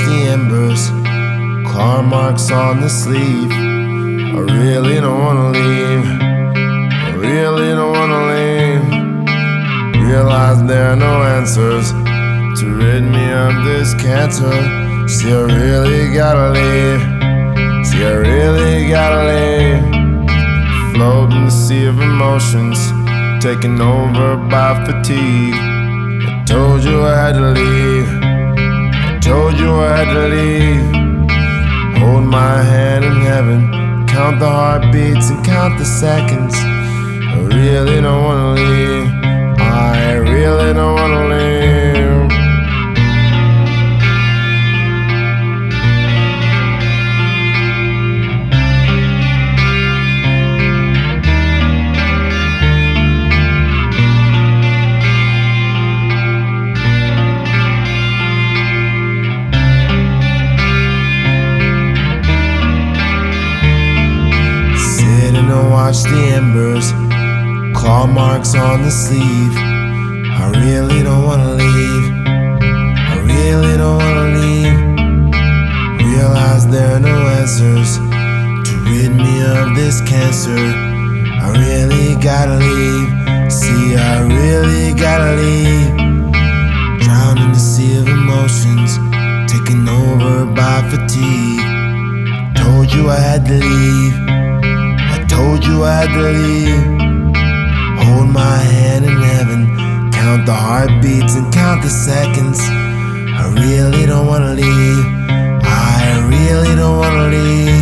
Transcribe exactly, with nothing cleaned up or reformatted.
the embers, claw marks on the sleeve. I really don't wanna leave, I really don't wanna leave. Realize there are no answers to rid me of this cancer. See, I really gotta leave, see, I really gotta leave. Float in the sea of emotions, taken over by fatigue. I told you I had to leave, I told you I had to leave. Hold my hand in heaven, count the heartbeats and count the seconds. I really don't wanna leave, I really don't wanna leave. Watch the embers, claw marks on the sleeve. I really don't wanna leave, I really don't wanna leave. Realize there are no answers to rid me of this cancer. I really gotta leave, see, I really gotta leave. Drown in the sea of emotions, taken over by fatigue. Told you I had to leave, told you I had to leave. Hold my hand in heaven, count the heartbeats and count the seconds. I really don't wanna leave, I really don't wanna leave.